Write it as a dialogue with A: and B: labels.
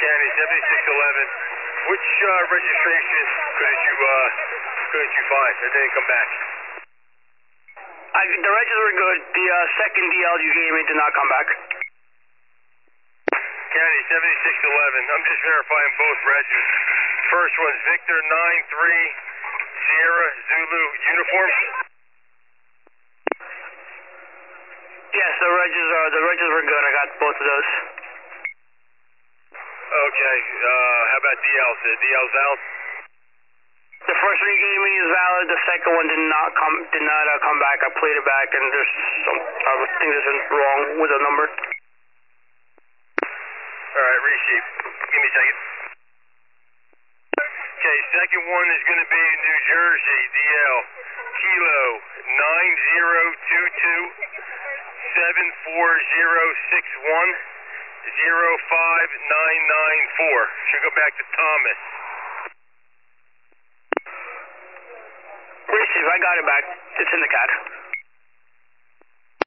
A: County 7611. Which registration couldn't you find? It didn't come back.
B: The registers were good. The second DL you gave me did not come back.
A: County 7611. I'm just verifying both registers. First one's Victor 93 Sierra Zulu uniform.
B: Yes, the registers were good. I got both of those.
A: Okay. How about DLs? The DL's out.
B: The first one you gave me is valid. The second one did not come back. I played it back, and there's I think there's wrong with the number.
A: All right, receive. Give me a second. Okay, second one is going to be New Jersey, DL, Kilo 9022 74061 05994. Should go back to Thomas.
B: Receive, I got it back. It's in the CAD.